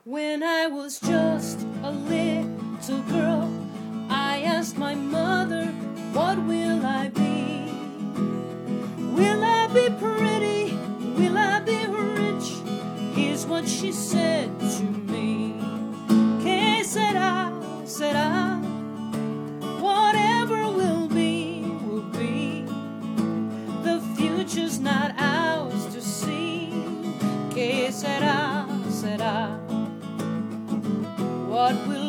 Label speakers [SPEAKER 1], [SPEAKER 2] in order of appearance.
[SPEAKER 1] When I was just a little girl, I asked my mother, what will I be? Will I be pretty? Will I be rich? Here's what she said to me. Que será, será. Whatever will be, will be. The future's not ours to see. Que será, será. What will